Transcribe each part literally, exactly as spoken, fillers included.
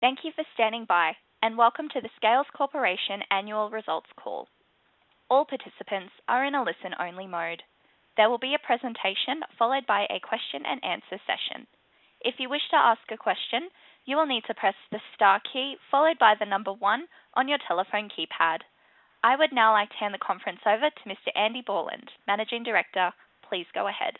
Thank you for standing by, and welcome to the Scales Corporation Annual Results Call. All participants are in a listen-only mode. There will be a presentation followed by a question and answer session. If you wish to ask a question, you will need to press the star key followed by the number one on your telephone keypad. I would now like to hand the conference over to Mister Andy Borland, Managing Director. Please go ahead.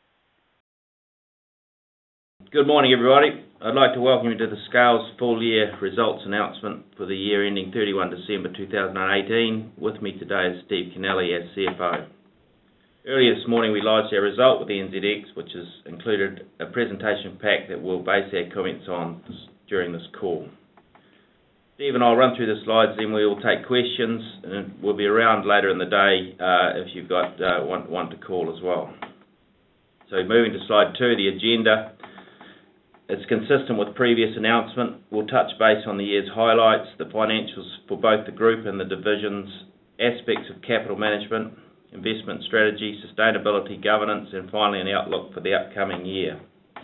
Good morning, everybody. I'd like to welcome you to the Scales full year results announcement for the year ending thirty-first December two thousand eighteen. With me today is Steve Kennelly as C F O. Earlier this morning we lodged our result with the N Z X, which has included a presentation pack that we'll base our comments on during this call. Steve and I'll run through the slides, then we will take questions, and we'll be around later in the day uh, if you've got uh, one, one to call as well. So moving to slide two, the agenda. It's consistent with previous announcement. We'll touch base on the year's highlights, the financials for both the group and the divisions, aspects of capital management, investment strategy, sustainability, governance, and finally an outlook for the upcoming year.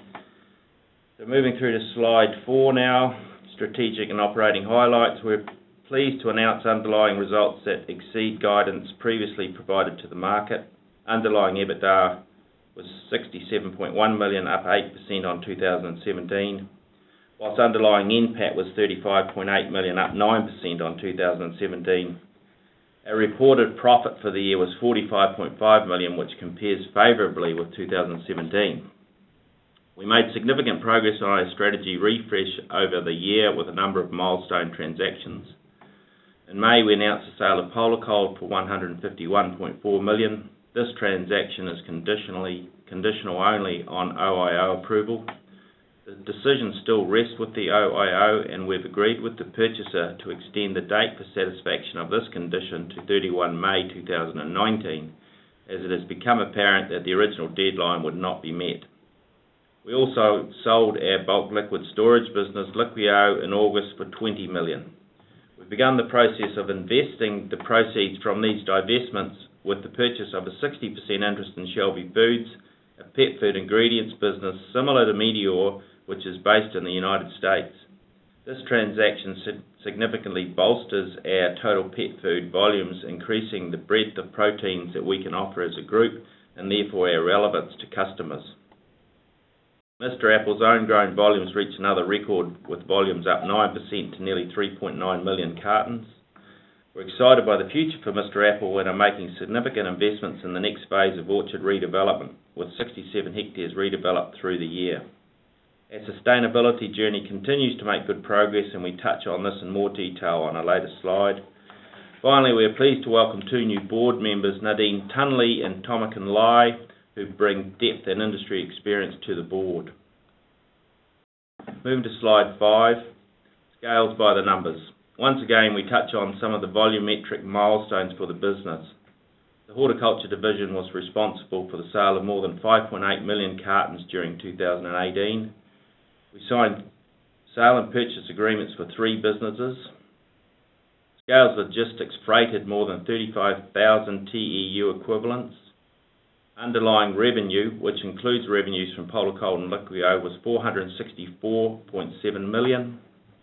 So moving through to slide four now, strategic and operating highlights. We're pleased to announce underlying results that exceed guidance previously provided to the market. Underlying EBITDA was sixty-seven point one million, up eight percent on two thousand seventeen, whilst underlying N PAT was thirty-five point eight million, up nine percent on two thousand seventeen. Our reported profit for the year was forty-five point five million, which compares favourably with two thousand seventeen. We made significant progress on our strategy refresh over the year with a number of milestone transactions. In May, we announced the sale of Polar Cold for one hundred fifty-one point four million. This transaction is conditionally conditional only on O I O approval. The decision still rests with the O I O, and we've agreed with the purchaser to extend the date for satisfaction of this condition to thirty-first May two thousand nineteen, as it has become apparent that the original deadline would not be met. We also sold our bulk liquid storage business, Liqueo, in August for twenty million. We've begun the process of investing the proceeds from these divestments with the purchase of a sixty percent interest in Shelby Foods, a pet food ingredients business similar to Meateor, which is based in the United States. This transaction significantly bolsters our total pet food volumes, increasing the breadth of proteins that we can offer as a group and therefore our relevance to customers. Mister Apple's own grown volumes reached another record, with volumes up nine percent to nearly three point nine million cartons. We're excited by the future for Mister Apple and are making significant investments in the next phase of orchard redevelopment, with sixty-seven hectares redeveloped through the year. Our sustainability journey continues to make good progress, and we touch on this in more detail on a later slide. Finally, we are pleased to welcome two new board members, Nadine Tunley and Tomakan Lai, who bring depth and industry experience to the board. Moving to slide five, Scales by the numbers. Once again, we touch on some of the volumetric milestones for the business. The horticulture division was responsible for the sale of more than five point eight million cartons during two thousand eighteen. We signed sale and purchase agreements for three businesses. Scales Logistics freighted more than thirty-five thousand T E U equivalents. Underlying revenue, which includes revenues from Polar Cold and Liqueo, was four hundred sixty-four point seven million.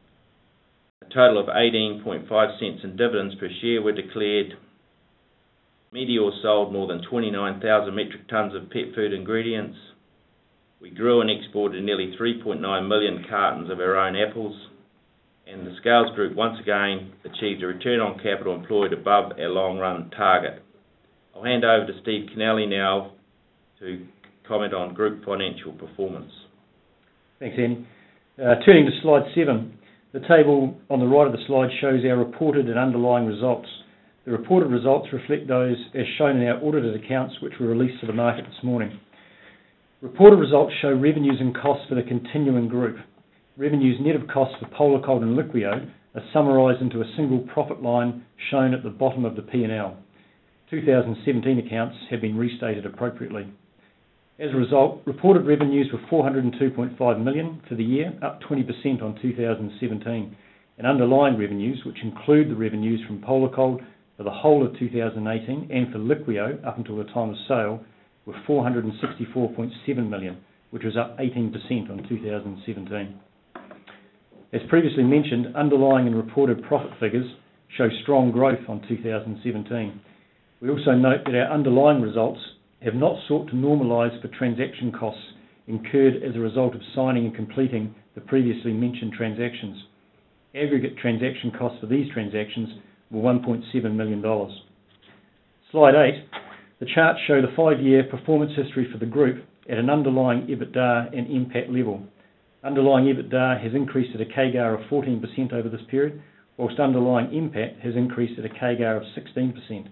A total of eighteen point five cents in dividends per share were declared. Meateor sold more than twenty-nine thousand metric tonnes of pet food ingredients. We grew and exported nearly three point nine million cartons of our own apples. And the Scales Group once again achieved a return on capital employed above our long-run target. I'll hand over to Steve Kennelly now to comment on group financial performance. Thanks, Andy. Uh, turning to slide seven. The table on the right of the slide shows our reported and underlying results. The reported results reflect those as shown in our audited accounts, which were released to the market this morning. Reported results show revenues and costs for the continuing group. Revenues net of costs for Polar Cold and Liqueo are summarised into a single profit line shown at the bottom of the P and L. two thousand seventeen accounts have been restated appropriately. As a result, reported revenues were four hundred two point five million for the year, up twenty percent on two thousand seventeen, and underlying revenues, which include the revenues from Polar Cold for the whole of two thousand eighteen and for Liqueo up until the time of sale, were four hundred sixty-four point seven million, which was up eighteen percent on two thousand seventeen. As previously mentioned, underlying and reported profit figures show strong growth on two thousand seventeen. We also note that our underlying results have not sought to normalise for transaction costs incurred as a result of signing and completing the previously mentioned transactions. Aggregate transaction costs for these transactions were one point seven million dollars. Slide eight. The charts show the five-year performance history for the group at an underlying EBITDA and I N P A T level. Underlying EBITDA has increased at a C A G R of fourteen percent over this period, whilst underlying I N P A T has increased at a C A G R of sixteen percent.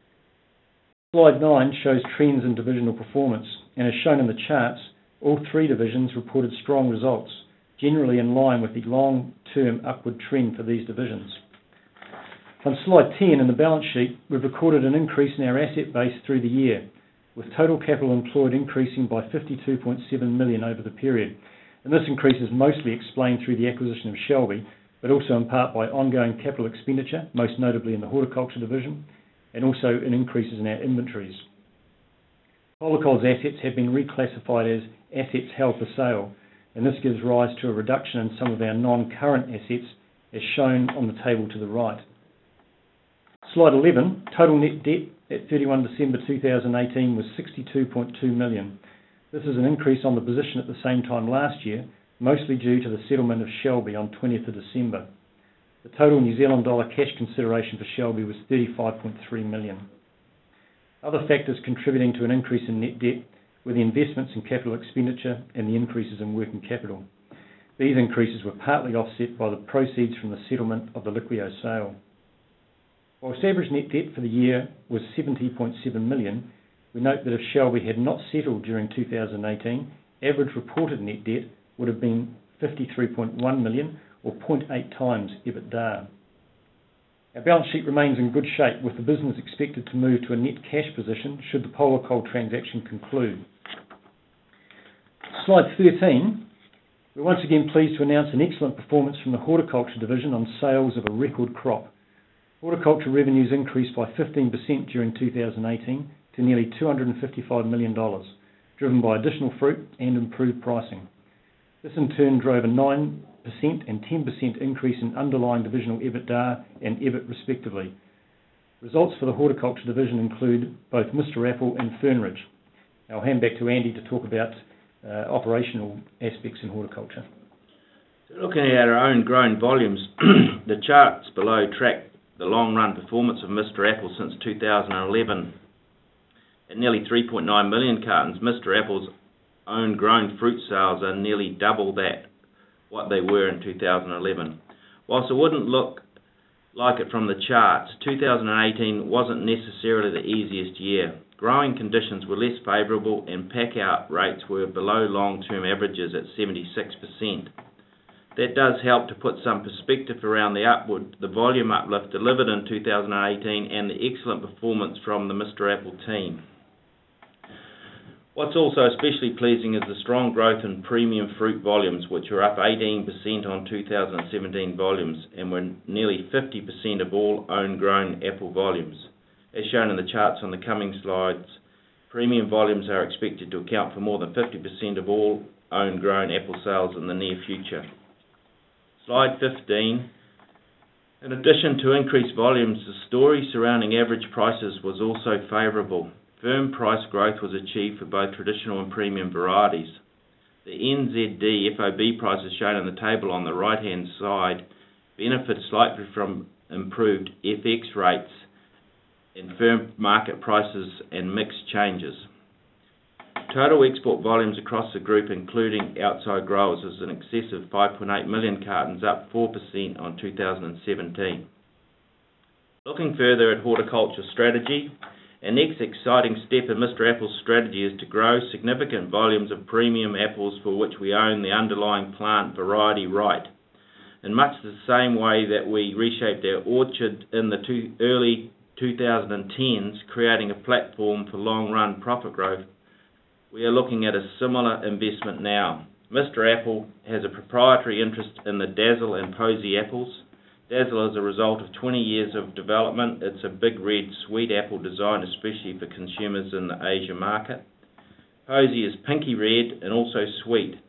Slide nine shows trends in divisional performance, and as shown in the charts, all three divisions reported strong results, generally in line with the long-term upward trend for these divisions. On slide ten in the balance sheet, we've recorded an increase in our asset base through the year, with total capital employed increasing by fifty-two point seven million dollars over the period. And this increase is mostly explained through the acquisition of Shelby, but also in part by ongoing capital expenditure, most notably in the horticulture division, and also in increases in our inventories. Polarcold's assets have been reclassified as assets held for sale, and this gives rise to a reduction in some of our non-current assets, as shown on the table to the right. Slide eleven, total net debt at thirty-first December two thousand eighteen was sixty-two point two million dollars. This is an increase on the position at the same time last year, mostly due to the settlement of Shelby on twentieth of December. The total New Zealand dollar cash consideration for Shelby was thirty-five point three million dollars. Other factors contributing to an increase in net debt were the investments in capital expenditure and the increases in working capital. These increases were partly offset by the proceeds from the settlement of the Liqueo sale. Whilst average net debt for the year was seventy point seven million dollars, we note that if Shelby had not settled during two thousand eighteen, average reported net debt would have been fifty-three point one million dollars or zero point eight times EBITDA. Our balance sheet remains in good shape, with the business expected to move to a net cash position should the Polarcold transaction conclude. Slide thirteen. We're once again pleased to announce an excellent performance from the horticulture division on sales of a record crop. Horticulture revenues increased by fifteen percent during two thousand eighteen to nearly two hundred fifty-five million dollars, driven by additional fruit and improved pricing. This in turn drove a nine percent and ten percent increase in underlying divisional EBITDA and E B I T respectively. Results for the horticulture division include both Mister Apple and Fernridge. I'll hand back to Andy to talk about uh, operational aspects in horticulture. Looking at our own grown volumes, the charts below track the long-run performance of Mister Apple since two thousand eleven. At nearly three point nine million cartons, Mister Apple's own grown fruit sales are nearly double that what they were in two thousand eleven. Whilst it wouldn't look like it from the charts, two thousand eighteen wasn't necessarily the easiest year. Growing conditions were less favourable and pack-out rates were below long-term averages at seventy-six percent. That does help to put some perspective around the upward, the volume uplift delivered in two thousand eighteen and the excellent performance from the Mister Apple team. What's also especially pleasing is the strong growth in premium fruit volumes, which are up eighteen percent on two thousand seventeen volumes and were nearly fifty percent of all own-grown apple volumes. As shown in the charts on the coming slides, premium volumes are expected to account for more than fifty percent of all own-grown apple sales in the near future. Slide fifteen. In addition to increased volumes, the story surrounding average prices was also favourable. Firm price growth was achieved for both traditional and premium varieties. The N Z D F O B prices shown in the table on the right-hand side benefit slightly from improved F X rates and firm market prices and mix changes. Total export volumes across the group, including outside growers, is in excess of five point eight million cartons, up four percent on two thousand seventeen. Looking further at horticulture strategy, our next exciting step in Mister Apple's strategy is to grow significant volumes of premium apples for which we own the underlying plant variety right. In much the same way that we reshaped our orchard in the two, early twenty tens, creating a platform for long-run profit growth, we are looking at a similar investment now. Mister Apple has a proprietary interest in the Dazzle and Posy apples. Dazzle is a result of twenty years of development. It's a big red sweet apple designed especially for consumers in the Asia market. Posy is pinky red and also sweet.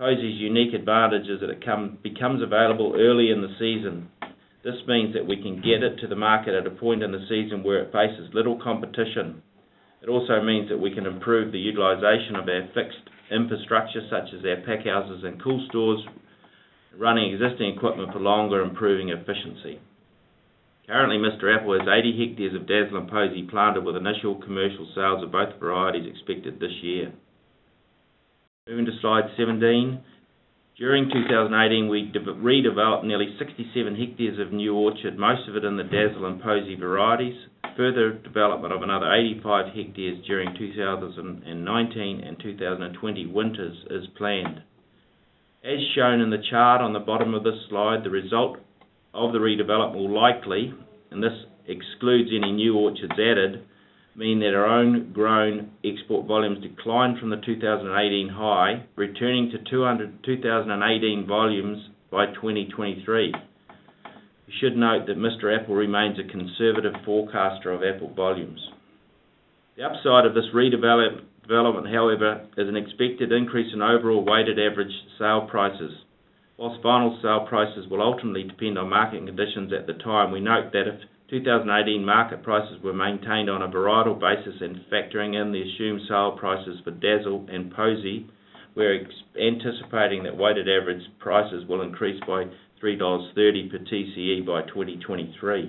Posey's unique advantage is that it come, becomes available early in the season. This means that we can get it to the market at a point in the season where it faces little competition. It also means that we can improve the utilisation of our fixed infrastructure, such as our pack houses and cool stores, running existing equipment for longer, improving efficiency. Currently, Mister Apple has eighty hectares of Dazzle and Posey planted, with initial commercial sales of both varieties expected this year. Moving to slide seventeen. During two thousand eighteen, we redeveloped nearly sixty-seven hectares of new orchard, most of it in the Dazzle and Posey varieties. Further development of another eighty-five hectares during two thousand nineteen and two thousand twenty winters is planned. As shown in the chart on the bottom of this slide, the result of the redevelopment will likely, and this excludes any new orchards added, mean that our own grown export volumes decline from the two thousand eighteen high, returning to two thousand eighteen volumes by twenty twenty-three. We should note that Mister Apple remains a conservative forecaster of apple volumes. The upside of this redevelopment, however, is an expected increase in overall weighted average sale prices. Whilst final sale prices will ultimately depend on market conditions at the time, we note that if two thousand eighteen market prices were maintained on a varietal basis and factoring in the assumed sale prices for Dazzle and Posey, we're anticipating that weighted average prices will increase by three dollars thirty per T C E by twenty twenty-three.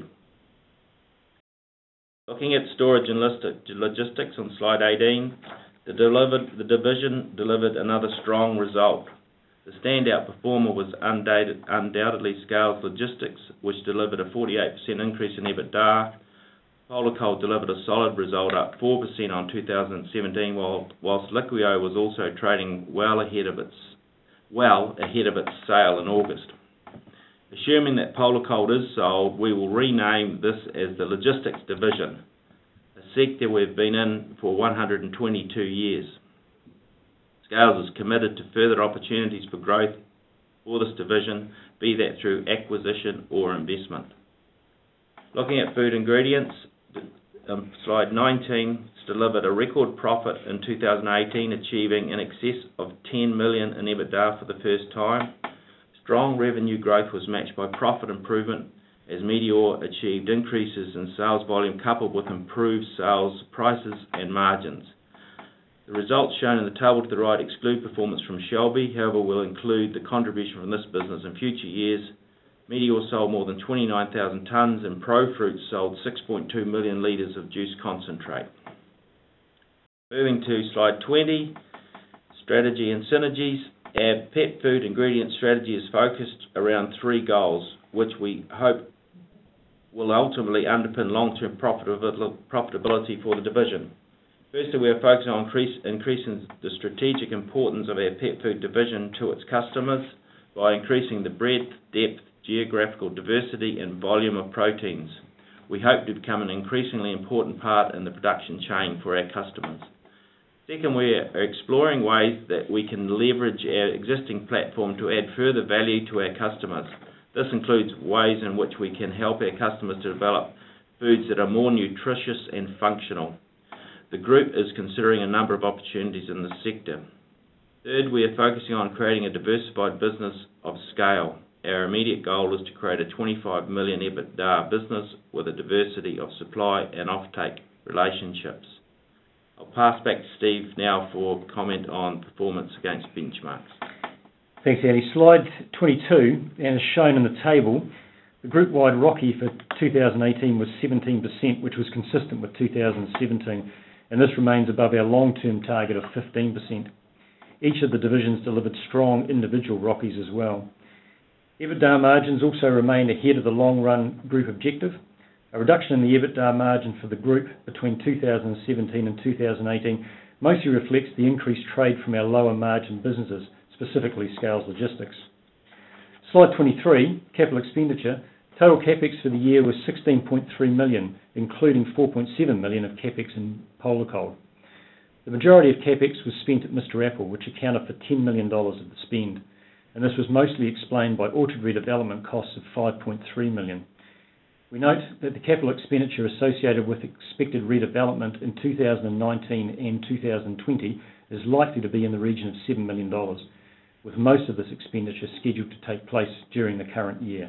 Looking at storage and logistics on slide eighteen, the, delivered, the division delivered another strong result. The standout performer was undoubted, undoubtedly Scales Logistics, which delivered a forty-eight percent increase in EBITDA. Polar Cold delivered a solid result, up four percent on two thousand seventeen, while, whilst Liqueo was also trading well ahead of its well ahead of its sale in August. Assuming that Polar Cold is sold, we will rename this as the Logistics Division, a sector we've been in for one hundred twenty-two years. Scales is committed to further opportunities for growth for this division, be that through acquisition or investment. Looking at food ingredients, um, slide nineteen has delivered a record profit in two thousand eighteen, achieving in excess of ten million dollars in EBITDA for the first time. Strong revenue growth was matched by profit improvement as Meateor achieved increases in sales volume coupled with improved sales prices and margins. The results shown in the table to the right exclude performance from Shelby, however will include the contribution from this business in future years. Meateor sold more than twenty-nine thousand tonnes and ProFruits sold six point two million litres of juice concentrate. Moving to slide twenty, strategy and synergies. Our pet food ingredient strategy is focused around three goals, which we hope will ultimately underpin long-term profitability for the division. Firstly, we are focusing on increase, increasing the strategic importance of our pet food division to its customers by increasing the breadth, depth, geographical diversity and volume of proteins. We hope to become an increasingly important part in the production chain for our customers. Second, we are exploring ways that we can leverage our existing platform to add further value to our customers. This includes ways in which we can help our customers to develop foods that are more nutritious and functional. The group is considering a number of opportunities in this sector. Third, we are focusing on creating a diversified business of scale. Our immediate goal is to create a twenty-five million EBITDA business with a diversity of supply and offtake relationships. I'll pass back to Steve now for comment on performance against benchmarks. Thanks, Andy. Slide twenty-two, and as shown in the table, the group-wide R O C E for two thousand eighteen was seventeen percent, which was consistent with two thousand seventeen, and this remains above our long-term target of fifteen percent. Each of the divisions delivered strong individual R O C Es as well. EBITDA margins also remained ahead of the long-run group objective. A reduction in the EBITDA margin for the group between two thousand seventeen and two thousand eighteen mostly reflects the increased trade from our lower margin businesses, specifically Scales Logistics. Slide twenty-three, capital expenditure. Total CapEx for the year was sixteen point three million dollars, including four point seven million dollars of CapEx in Polar Cold. The majority of CapEx was spent at Mister Apple, which accounted for ten million dollars of the spend, and this was mostly explained by orchard redevelopment costs of five point three million dollars. We note that the capital expenditure associated with expected redevelopment in two thousand nineteen and two thousand twenty is likely to be in the region of seven million dollars. with most of this expenditure scheduled to take place during the current year.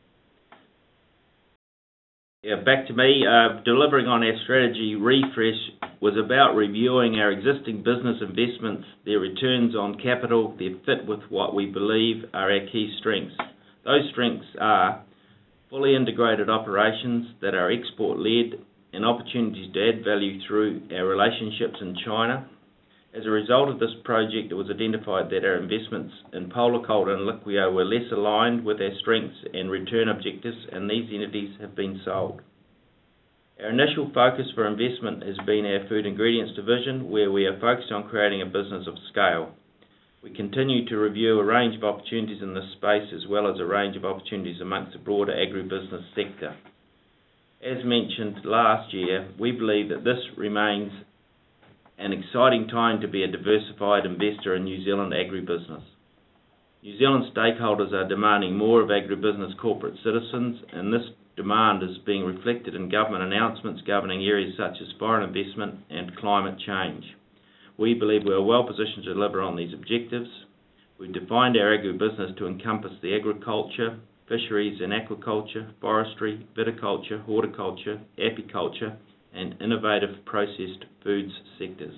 Yeah, back to me. Uh, delivering on our strategy refresh was about reviewing our existing business investments, their returns on capital, their fit with what we believe are our key strengths. Those strengths are fully integrated operations that are export-led and opportunities to add value through our relationships in China. As a result of this project, it was identified that our investments in Polar Cold and Liqueo were less aligned with our strengths and return objectives, and these entities have been sold. Our initial focus for investment has been our food ingredients division, where we are focused on creating a business of scale. We continue to review a range of opportunities in this space, as well as a range of opportunities amongst the broader agribusiness sector. As mentioned last year, we believe that this remains an exciting time to be a diversified investor in New Zealand agribusiness. New Zealand stakeholders are demanding more of agribusiness corporate citizens, and this demand is being reflected in government announcements governing areas such as foreign investment and climate change. We believe we are well positioned to deliver on these objectives. We've defined our agribusiness to encompass the agriculture, fisheries and aquaculture, forestry, viticulture, horticulture, apiculture, and innovative processed foods sectors.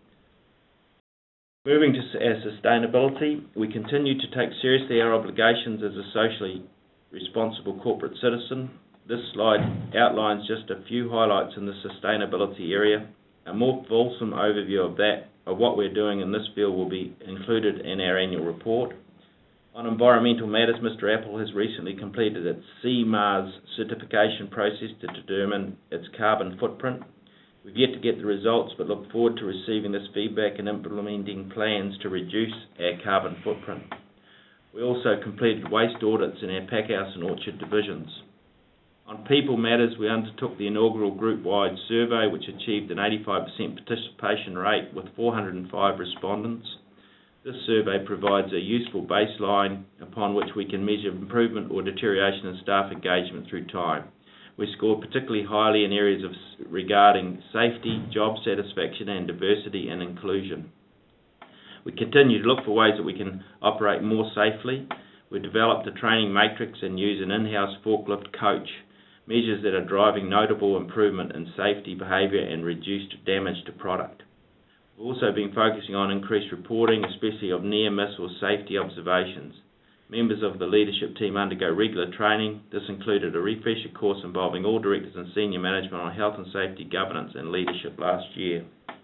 Moving to our sustainability, we continue to take seriously our obligations as a socially responsible corporate citizen. This slide outlines just a few highlights in the sustainability area. A more fulsome overview of that, of what we're doing in this field, will be included in our annual report. On environmental matters, Mister Apple has recently completed its C MARS certification process to determine its carbon footprint. We've yet to get the results, but look forward to receiving this feedback and implementing plans to reduce our carbon footprint. We also completed waste audits in our packhouse and orchard divisions. On people matters, we undertook the inaugural group-wide survey, which achieved an eighty-five percent participation rate with four hundred and five respondents. This survey provides a useful baseline upon which we can measure improvement or deterioration in staff engagement through time. We scored particularly highly in areas of regarding safety, job satisfaction, and diversity and inclusion. We continue to look for ways that we can operate more safely. We developed a training matrix and use an in-house forklift coach, measures that are driving notable improvement in safety behaviour and reduced damage to product. We've also been focusing on increased reporting, especially of near-miss or safety observations. Members of the leadership team undergo regular training. This included a refresher course involving all directors and senior management on health and safety, governance and leadership last year.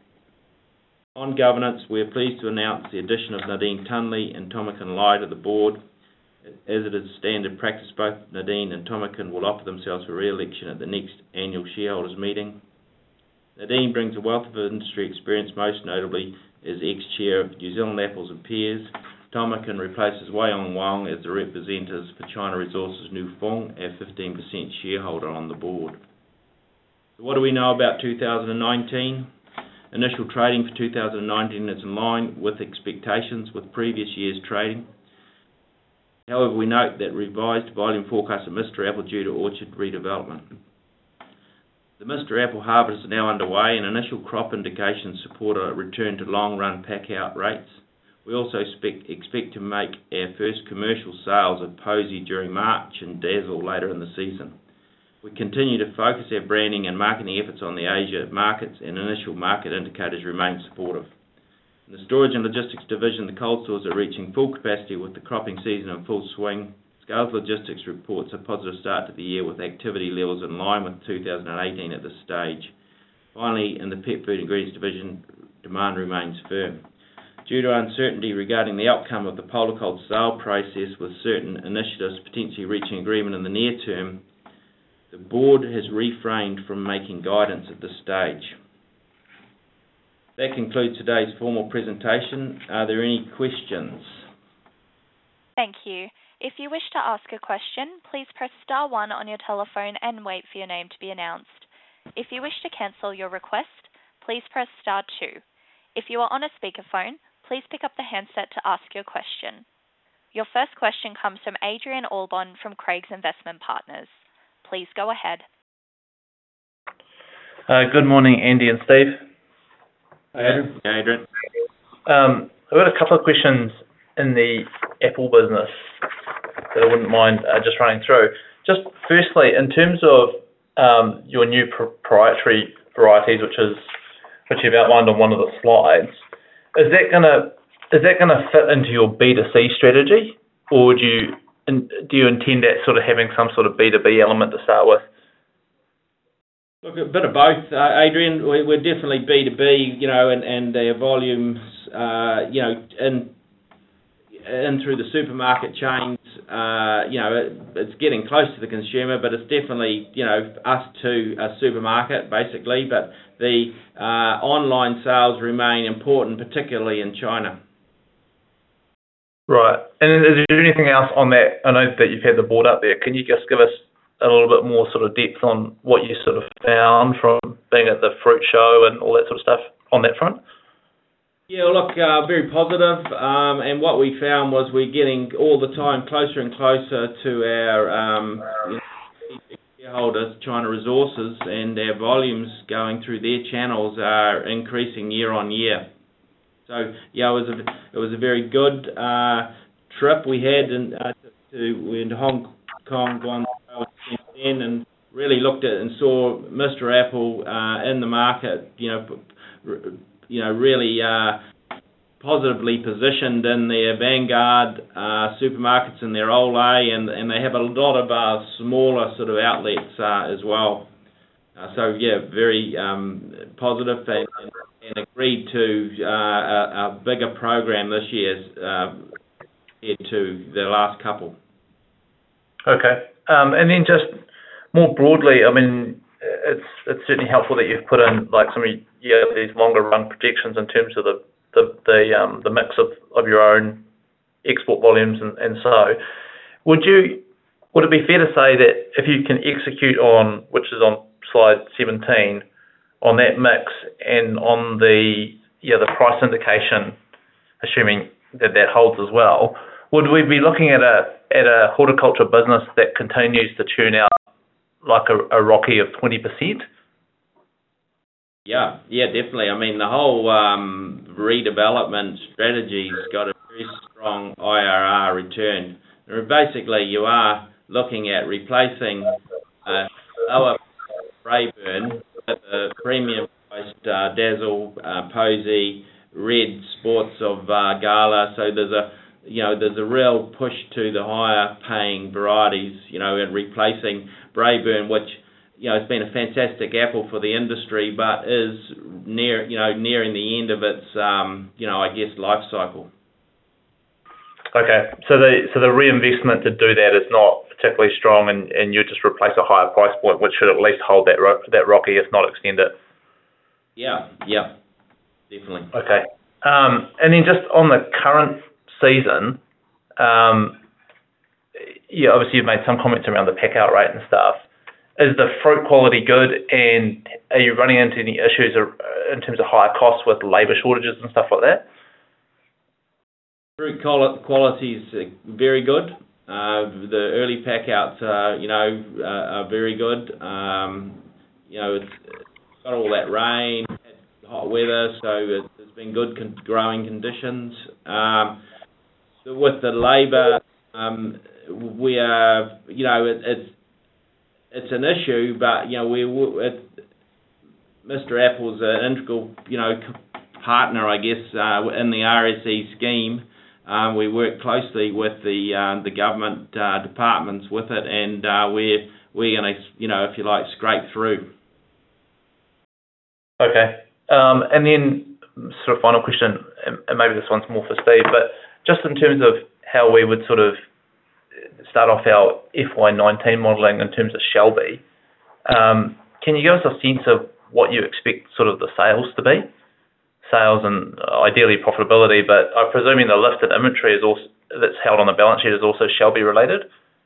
On governance, we are pleased to announce the addition of Nadine Tunley and Tomakin Lai to the board. As it is standard practice, both Nadine and Tomakin will offer themselves for re-election at the next annual shareholders meeting. Nadine brings a wealth of industry experience, most notably as ex-chair of New Zealand Apples and Pears. Tomakin replaces Wei Ong Wong as the representative for China Resources New Fong, our fifteen percent shareholder on the board. So what do we know about two thousand nineteen? Initial trading for two thousand nineteen is in line with expectations with previous year's trading. However, we note that revised volume forecasts of Mister Apple due to orchard redevelopment. The Mister Apple harvest is now underway, and initial crop indications support a return to long-run pack-out rates. We also expect, expect to make our first commercial sales of Posy during March and Dazzle later in the season. We continue to focus our branding and marketing efforts on the Asia markets, and initial market indicators remain supportive. In the Storage and Logistics division, the cold stores are reaching full capacity with the cropping season in full swing. Scales Logistics reports a positive start to the year with activity levels in line with two thousand eighteen at this stage. Finally, in the Pet Food Ingredients division, demand remains firm. Due to uncertainty regarding the outcome of the Polar Cold sale process, with certain initiatives potentially reaching agreement in the near term, the board has refrained from making guidance at this stage. That concludes today's formal presentation. Are there any questions? Thank you. If you wish to ask a question, please press star one on your telephone and wait for your name to be announced. If you wish to cancel your request, please press star two. If you are on a speakerphone, please pick up the handset to ask your question. Your first question comes from Adrian Allbon from Craigs Investment Partners. Please go ahead. Uh, good morning, Andy and Steve. Hi, Adrian. Adrian. Um, I've got a couple of questions in the apple business that I wouldn't mind uh, just running through. Just firstly, in terms of um, your new proprietary varieties, which is which you've outlined on one of the slides, is that gonna is that gonna fit into your B two C strategy, or would you do you intend that sort of having some sort of B two B element to start with? Look, a bit of both, uh, Adrian. We're, we're definitely B two B, you know, and and their volumes, uh, you know, in in through the supermarket chains, uh, you know, it, it's getting close to the consumer, but it's definitely, you know, us to a supermarket basically. But the uh, online sales remain important, particularly in China. Right. And is there anything else on that? I know that you've had the board up there. Can you just give us a little bit more sort of depth on what you sort of found from being at the fruit show and all that sort of stuff on that front? Yeah, look, uh, very positive. Um, and what we found was we're getting all the time closer and closer to our um, you know, shareholders, China Resources, and our volumes going through their channels are increasing year on year. So yeah, it was a it was a very good uh, trip we had in, uh, to, we went to Hong Kong, Guangzhou, and and really looked at and saw Mister Apple uh, in the market. You know, you know, really uh, positively positioned in their Vanguard uh, supermarkets and their Olé, and and they have a lot of uh, smaller sort of outlets uh, as well. Uh, so yeah, very um, positive, and, and agreed to uh, a, a bigger program this year uh, compared to the last couple. Okay, um, and then just more broadly, I mean, it's it's certainly helpful that you've put in like some of yeah these longer run projections in terms of the the the, um, the mix of, of your own export volumes and, and so. Would you would it be fair to say that if you can execute on, which is on slide seventeen, on that mix and on the yeah the price indication, assuming that that holds as well, would we be looking at a at a horticulture business that continues to churn out like a, a Rocky of twenty percent? Yeah, yeah, definitely. I mean, the whole um, redevelopment strategy's got a very strong I R R return. Basically, you are looking at replacing uh, lower Braeburn with a premium priced uh, Dazzle, uh, Posey, Red Sports of uh, Gala. So there's a you know there's a real push to the higher paying varieties. You know, and replacing Braeburn, which you know has been a fantastic apple for the industry, but is near you know nearing the end of its um, you know I guess life cycle. Okay, so the so the reinvestment to do that is not particularly strong, and, and you just replace a higher price point, which should at least hold that ro- that Rocky, if not extend it. Yeah, yeah, definitely. Okay, um, and then just on the current season, um, yeah, obviously you've made some comments around the pack out rate and stuff. Is the fruit quality good, and are you running into any issues in terms of higher costs with labour shortages and stuff like that? Fruit quality is very good. Uh, the early pack outs, uh, you know, uh, are very good. Um, you know, it's, it's got all that rain, hot weather, so it, it's been good con- growing conditions. Um, with the labour, um, we are, you know, it, it's it's an issue, but you know, we it, Mister Apple's an integral, you know, partner, I guess, uh, in the R S E scheme. Um, we work closely with the uh, the government uh, departments with it, and uh, we're we're going to, you know, if you like, scrape through. Okay, um, and then sort of final question, and maybe this one's more for Steve, but just in terms of how we would sort of start off our F Y nineteen modelling in terms of Shelby, um, can you give us a sense of what you expect sort of the sales to be? Sales and ideally profitability, but I'm presuming the listed inventory is also that's held on the balance sheet is also Shelby related.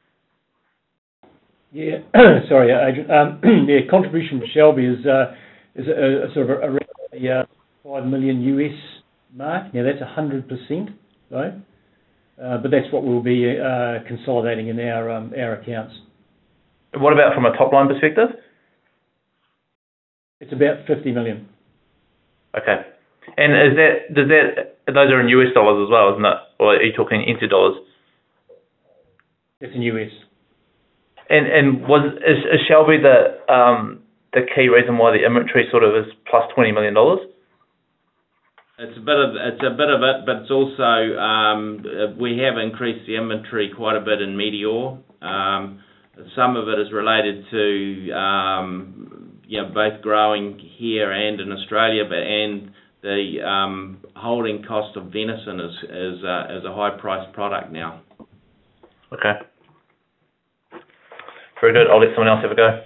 Yeah, sorry, Adrian. Um, yeah, contribution to Shelby is uh, is a, a sort of around a uh, five million U S mark. Now that's a hundred percent, though, uh, but that's what we'll be uh, consolidating in our um, our accounts. What about from a top line perspective? It's about fifty million. Okay. And is that, does that, those are in U S dollars as well, isn't it? Or are you talking into dollars? It's in U S. And and was is, is Shelby the um the key reason why the inventory sort of is plus twenty million dollars? It's a bit of it's a bit of it, but it's also um, we have increased the inventory quite a bit in Meateor. Um, some of it is related to um, you know, both growing here and in Australia, but and the um, holding cost of venison is is uh, is a high priced product now. Okay. Very good. I'll let someone else have a go.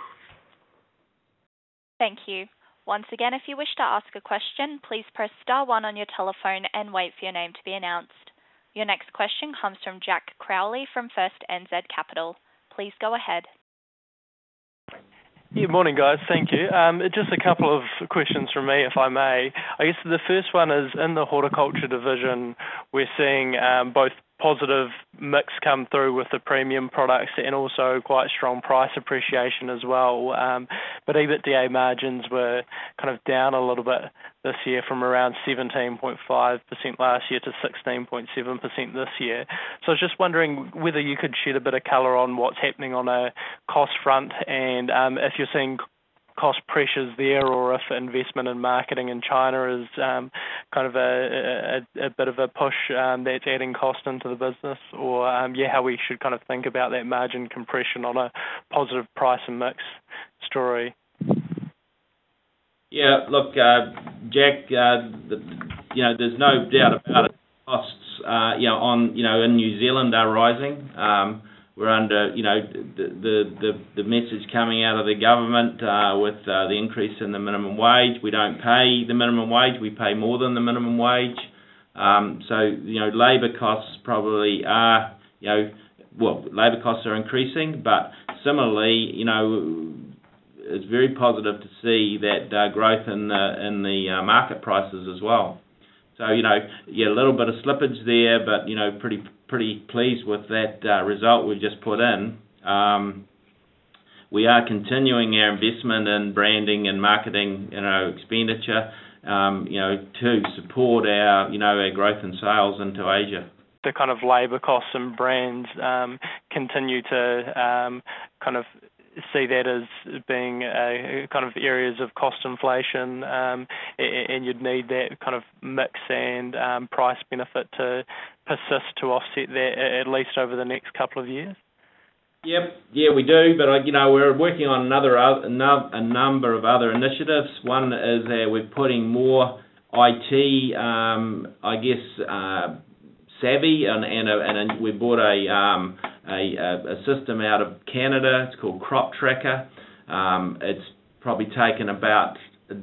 Thank you. Once again, if you wish to ask a question, please press star one on your telephone and wait for your name to be announced. Your next question comes from Jack Crowley from First N Z Capital. Please go ahead. Yeah, morning guys, thank you. Um, just a couple of questions from me, if I may. I guess the first one is, in the horticulture division, we're seeing um, both positive mix come through with the premium products and also quite strong price appreciation as well. Um, but EBITDA margins were kind of down a little bit this year from around seventeen point five percent last year to sixteen point seven percent this year. So I was just wondering whether you could shed a bit of colour on what's happening on a cost front and um, if you're seeing cost pressures there, or if investment in marketing in China is um, kind of a, a, a bit of a push um, that's adding cost into the business, or um, yeah, how we should kind of think about that margin compression on a positive price and mix story. Yeah, look, uh, Jack, uh, the, you know, there's no doubt about it. Costs, uh, you know, on you know in New Zealand are rising. Um, We're under, you know, the, the the the message coming out of the government uh, with uh, the increase in the minimum wage. We don't pay the minimum wage; we pay more than the minimum wage. Um, so, you know, labour costs probably are, you know, well, labour costs are increasing, but similarly, you know, it's very positive to see that uh, growth in the in the uh, market prices as well. So, you know, yeah, a little bit of slippage there, but, you know, pretty pretty pleased with that uh, result we've just put in. Um, we are continuing our investment in branding and marketing, you know, expenditure, um, you know, to support our, you know, our growth in sales into Asia. The kind of labour costs and brands um, continue to um, kind of see that as being uh, kind of areas of cost inflation, um, and you'd need that kind of mix and um, price benefit to persist to offset that at least over the next couple of years? Yep, yeah, we do, but you know we're working on another a number of other initiatives. One is that we're putting more I T, um, I guess, uh, savvy, and and, a, and a, we bought a, um, a a system out of Canada. It's called Crop Tracker. Um, it's probably taken about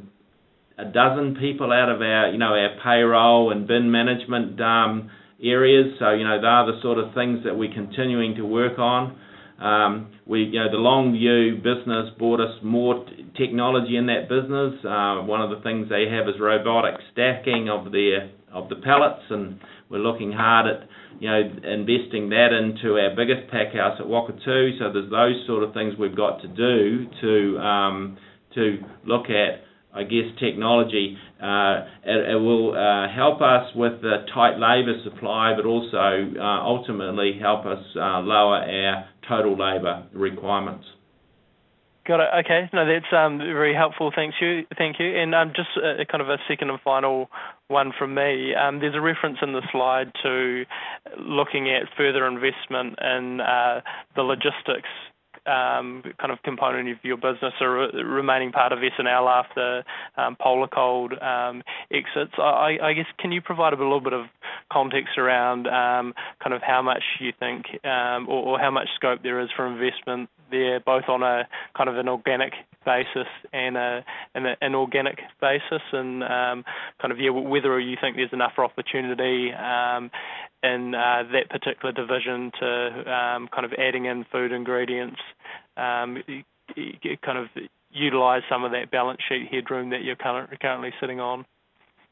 a, a dozen people out of our you know our payroll and bin management um, areas. So you know they are the sort of things that we're continuing to work on. Um, we, you know, the Longview business brought us more t- technology in that business. Uh, one of the things they have is robotic stacking of their of the pallets, and we're looking hard at, you know, investing that into our biggest pack house at Whakatū. So there's those sort of things we've got to do to um, to look at, I guess, technology. Uh, it, it will uh, help us with the tight labour supply, but also uh, ultimately help us uh, lower our total labour requirements. Got it. Okay. No, that's um, very helpful. Thank you. Thank you. And um, just a, kind of a second and final one from me. Um, there's a reference in the slide to looking at further investment in uh, the logistics Um, kind of component of your business, or remaining part of S and L after um, Polar Cold um, exits. I, I guess, can you provide a little bit of context around um, kind of how much you think um, or, or how much scope there is for investment there, both on a kind of an organic basis and a, an, an organic basis, and um, kind of yeah, whether you think there's enough opportunity um, in uh, that particular division to um, kind of adding in food ingredients, um, kind of utilise some of that balance sheet headroom that you're currently sitting on?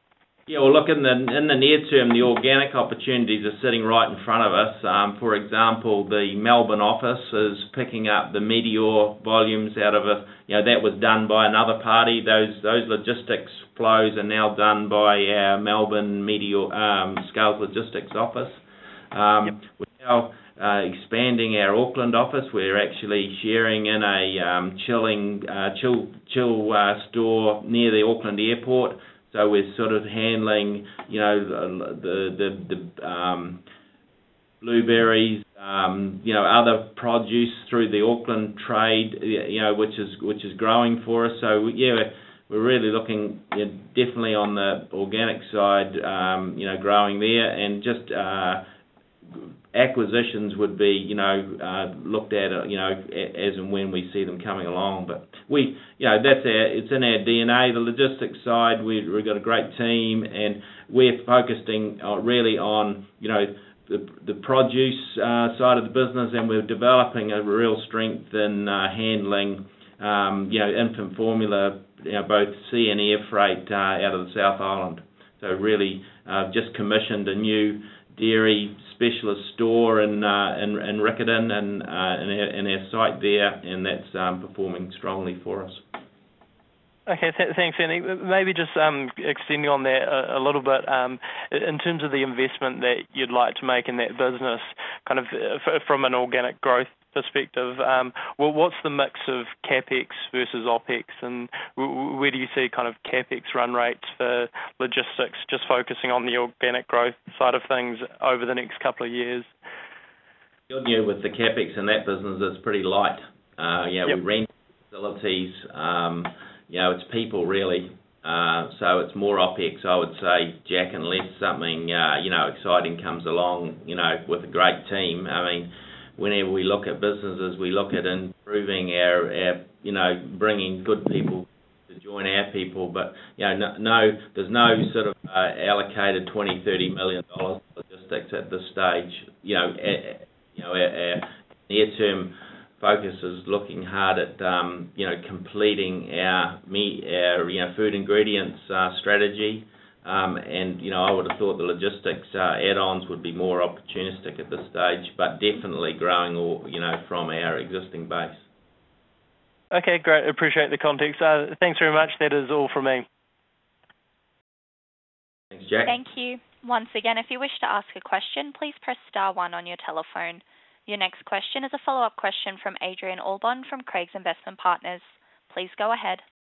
Yeah, well, look, in the in the near term, the organic opportunities are sitting right in front of us. Um, for example, the Melbourne office is picking up the Meteor volumes out of a, you know, that was done by another party. Those those logistics flows are now done by our Melbourne Meteor um, Scales Logistics office. Um, yep. We're now uh, expanding our Auckland office. We're actually sharing in a um, chilling uh, chill chill uh, store near the Auckland airport. So we're sort of handling, you know, the the, the um, blueberries, um, you know, other produce through the Auckland trade, you know, which is which is growing for us. So yeah, we're, we're really looking, you know, definitely on the organic side, um, you know, growing there, and just uh, acquisitions would be, you know, uh, looked at, you know, as and when we see them coming along. But we, you know, that's our, it's in our D N A. The logistics side, we, we've got a great team, and we're focusing uh, really on, you know, the the produce uh, side of the business, and we're developing a real strength in uh, handling, um, you know, infant formula, you know, both sea and air freight uh, out of the South Island. So really, uh, just commissioned a new dairy specialist store in uh, in, in Riccarton and uh, in, our, in our site there, and that's um, performing strongly for us. Okay, th- thanks, Andy. Maybe just um, extending on that a, a little bit, um, in terms of the investment that you'd like to make in that business, kind of f- from an organic growth perspective, um, well, what's the mix of CapEx versus OpEx, and w- where do you see kind of CapEx run rates for logistics, just focusing on the organic growth side of things over the next couple of years? Good news with the CapEx in that business is pretty light. Uh, yeah, yep. We rent facilities. Um, You know, it's people really, uh, so it's more OpEx, I would say, Jack, unless something, uh, you know, exciting comes along, you know, with a great team. I mean, whenever we look at businesses, we look at improving our, our you know, bringing good people to join our people, but, you know, no, no there's no sort of uh, allocated twenty, thirty million dollars logistics at this stage. You know, a, you know, our, our near-term focus is looking hard at, um, you know, completing our meat, our, you know, food ingredients uh, strategy, um, and, you know, I would have thought the logistics uh, add-ons would be more opportunistic at this stage, but definitely growing, all, you know, from our existing base. Okay, great. Appreciate the context. Uh, thanks very much. That is all from me. Thanks, Jack. Thank you. Once again, if you wish to ask a question, please press star one on your telephone. Your next question is a follow-up question from Adrian Albon from Craigs Investment Partners. Please go ahead.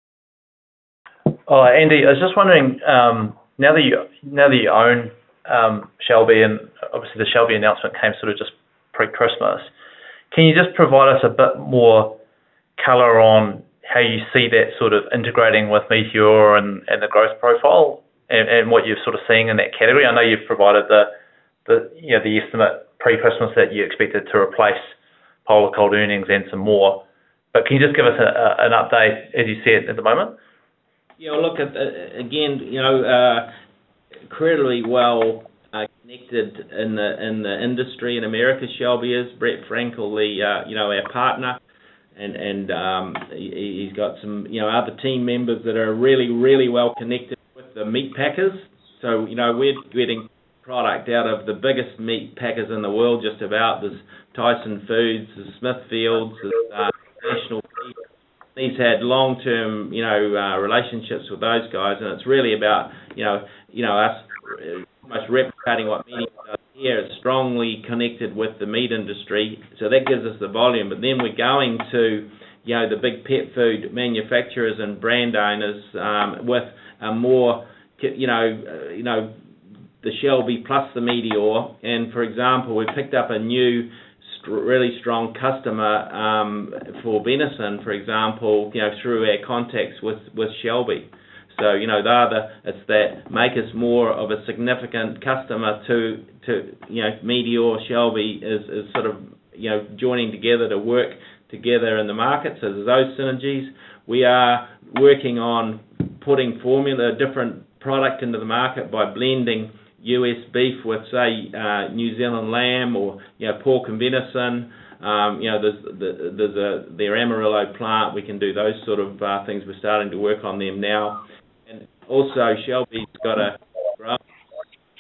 Oh, Andy, I was just wondering, um, now that you now that you own um, Shelby, and obviously the Shelby announcement came sort of just pre-Christmas, can you just provide us a bit more colour on how you see that sort of integrating with Meteor and, and the growth profile, and, and what you're sort of seeing in that category? I know you've provided the the you know the estimate pre-Christmas that you expected to replace Polar Cold earnings and some more. But can you just give us a, a, an update as you see it at the moment? Yeah, well, look, at, uh, again, you know, uh, incredibly well uh, connected in the in the industry in America. Shelby is Brett Frankel, the uh, you know our partner, and and um, he, he's got some you know other team members that are really really well connected with the meat packers. So you know we're getting product out of the biggest meat packers in the world, just about. There's Tyson Foods, there's Smithfields, there's uh, National Beef. He's had long-term, you know, uh, relationships with those guys, and it's really about, you know, you know, us almost replicating what meat does here. It's strongly connected with the meat industry, so that gives us the volume. But then we're going to, you know, the big pet food manufacturers and brand owners um, with a more, you know, uh, you know. the Shelby plus the Meteor, and for example, we picked up a new st- really strong customer um, for venison, for example, you know, through our contacts with, with Shelby. So, you know, they're the, it's that make us more of a significant customer to, to you know, Meteor, Shelby is, is sort of, you know, joining together to work together in the market. So there's those synergies. We are working on putting formula, different product into the market by blending U S beef with, say, uh, New Zealand lamb, or you know pork and venison. Um, you know, there's the, there's a their Amarillo plant. We can do those sort of uh, things. We're starting to work on them now. And also, Shelby's got a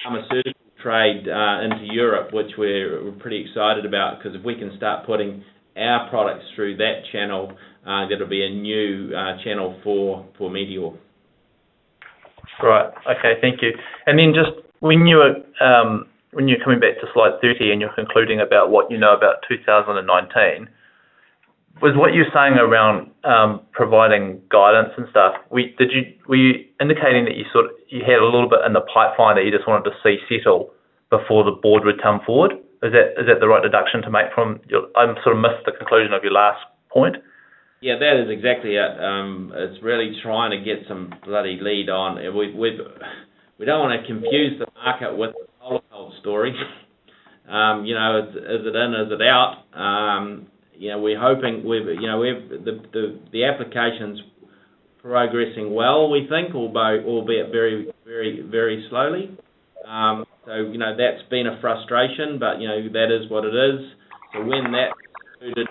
pharmaceutical trade uh, into Europe, which we're, we're pretty excited about, because if we can start putting our products through that channel, uh, that'll be a new uh, channel for, for Meateor. Right. Okay. Thank you. And then just when you were um, when you're coming back to slide thirty and you're concluding about what you know about two thousand nineteen, was what you're saying around um, providing guidance and stuff? We did you were you indicating that you sort of you had a little bit in the pipeline that you just wanted to see settle before the board would come forward? Is that is that the right deduction to make from your? I sort of missed the conclusion of your last point. Yeah, that is exactly it. Um, it's really trying to get some bloody lead on. We we we don't want to confuse the market with the solar cold story. Um, you know, is, is it in? Is it out? Um, you know, we're hoping we've you know we've the the, the application's progressing well. We think, albeit albeit very very very slowly. Um, so you know that's been a frustration, but you know that is what it is. So when that included.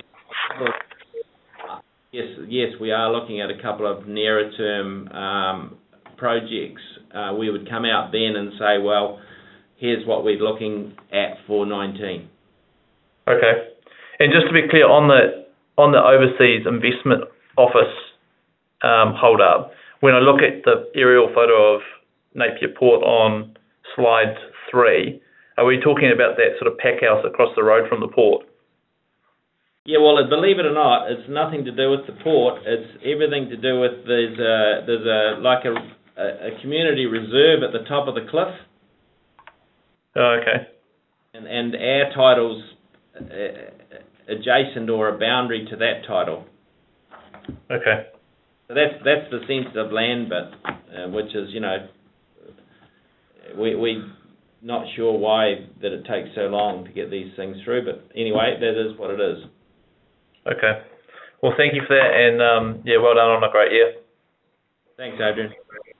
Yes, yes, we are looking at a couple of nearer term um, projects. Uh, we would come out then and say, well, here's what we're looking at for nineteen. Okay. And just to be clear, on the on the Overseas Investment Office um, hold up, when I look at the aerial photo of Napier Port on slide three, are we talking about that sort of pack house across the road from the port? Yeah, well, believe it or not, it's nothing to do with the port. It's everything to do with there's a, there's a like a, a community reserve at the top of the cliff. Oh, okay. And and our title's adjacent or a boundary to that title. Okay. So that's that's the sensitive land bit, uh, which is you know we we not sure why that it takes so long to get these things through, but anyway, that is what it is. Okay. Well, thank you for that, and um, yeah, well done on a great year. Thanks, Adrian.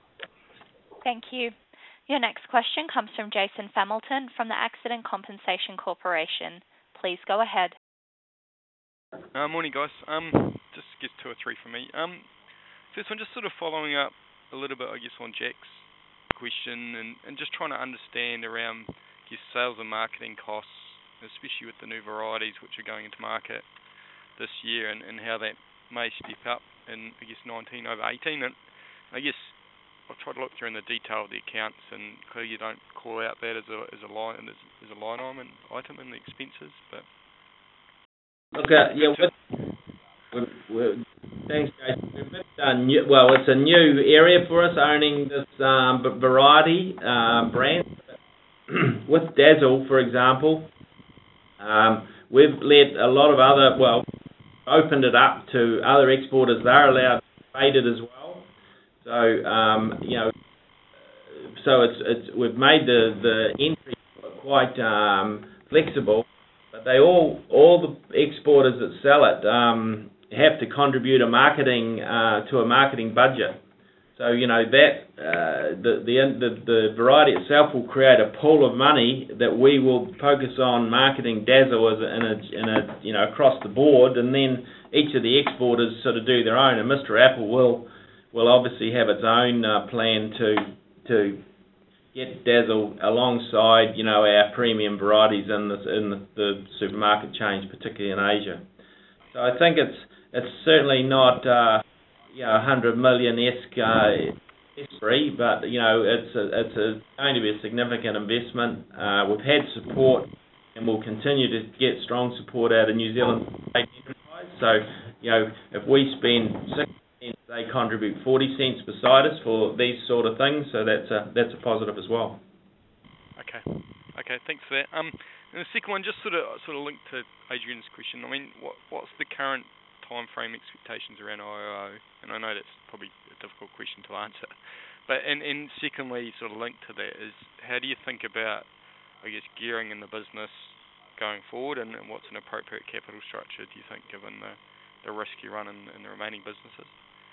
Thank you. Your next question comes from Jason Familton from the Accident Compensation Corporation. Please go ahead. Uh, morning, guys. Um, just get two or three from me. Um, first one, just sort of following up a little bit, I guess, on Jack's question, and, and just trying to understand around, I guess, sales and marketing costs, especially with the new varieties which are going into market this year, and, and how that may step up in, I guess, nineteen over eighteen. And I guess I've tried to look through in the detail of the accounts, and clearly you don't call out that as a as a line as, as a line item item in the expenses. But look, uh, yeah, with, with, with, thanks, Jason. We've done new, well, it's a new area for us owning this um, variety uh, brand. With Dazzle, for example, um, we've let a lot of other well. opened it up to other exporters. They're allowed to trade it as well. So um, you know, so it's it's we've made the the entry quite um, flexible. But they all all the exporters that sell it um, have to contribute a marketing uh, to a marketing budget. So you know that uh, the, the the the variety itself will create a pool of money that we will focus on marketing Dazzle as a, in a in a you know across the board, and then each of the exporters sort of do their own. And Mister Apple will will obviously have its own uh, plan to to get Dazzle alongside you know our premium varieties in the in the, the supermarket chains, particularly in Asia. So I think it's it's certainly not. Uh, You know, one hundred million-esque uh, history, but you know, it's a, it's a, going to be a significant investment. Uh, we've had support, and we'll continue to get strong support out of New Zealand State Enterprise. So, you know, if we spend six cents, they contribute forty cents beside us for these sort of things. So that's a that's a positive as well. Okay, okay, thanks for that. Um, and the second one, just sort of sort of linked to Adrian's question. I mean, what what's the current time frame expectations around I O O, and I know that's probably a difficult question to answer, but and, and secondly, sort of linked to that is, how do you think about, I guess, gearing in the business going forward, and, and what's an appropriate capital structure, do you think, given the, the risk you run in, in the remaining businesses?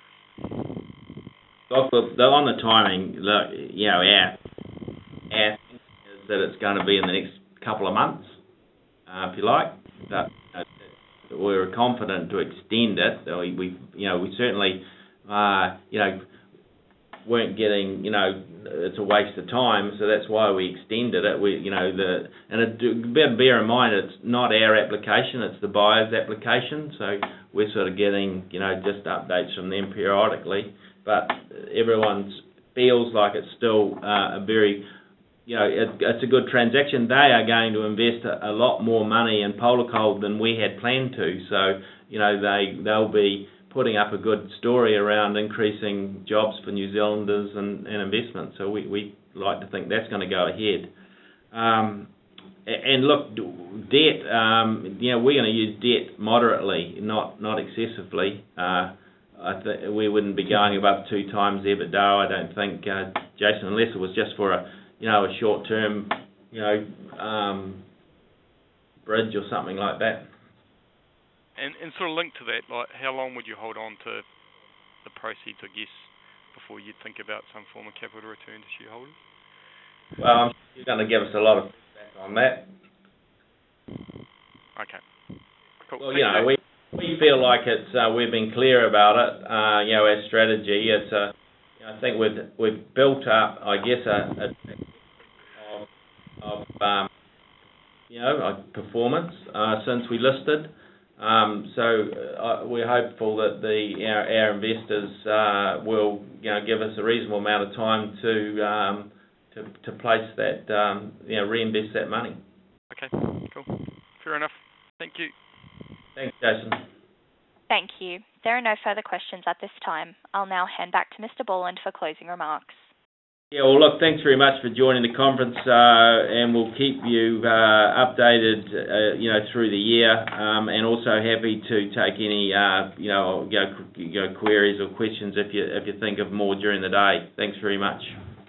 Look, on the timing, look, you know, our, our thinking is that it's going to be in the next couple of months, uh, if you like, but uh, we're confident to extend it. We, we you know, we certainly, uh, you know, weren't getting, you know, it's a waste of time, so that's why we extended it. We, you know, the and it, bear in mind it's not our application, it's the buyer's application, so we're sort of getting, you know, just updates from them periodically. But everyone feels like it's still uh, a very, you know, it, it's a good transaction. They are going to invest a, a lot more money in Polar Cold than we had planned to, so, you know, they they'll be putting up a good story around increasing jobs for New Zealanders and, and investment. So we, we like to think that's going to go ahead. Um, and look, debt, um, you know, we're going to use debt moderately, not not excessively. Uh, I th- we wouldn't be going above two times EBITDA, I don't think, uh, Jason, unless it was just for a, you know, a short-term, you know, um, bridge or something like that. And, and sort of linked to that, like, how long would you hold on to the proceeds, I guess, before you'd think about some form of capital return to shareholders? Well, you're going to give us a lot of feedback on that. Okay. Cool. Well, you know, we we feel like it's uh, we've been clear about it. Uh, you know, our strategy. It's a. You know, I think we've we've built up, I guess, a, a of, of um, you know, a performance uh, since we listed. Um, so uh, we're hopeful that the our, our investors uh, will, you know, give us a reasonable amount of time to um, to, to place that, um, you know, reinvest that money. Okay, cool, fair enough. Thank you. Thanks, Jason. Thank you. There are no further questions at this time. I'll now hand back to Mister Borland for closing remarks. Yeah, well, look, thanks very much for joining the conference, uh, and we'll keep you uh, updated, uh, you know, through the year, um, and also happy to take any, uh, you know, you know, you know, queries or questions if you if you think of more during the day. Thanks very much.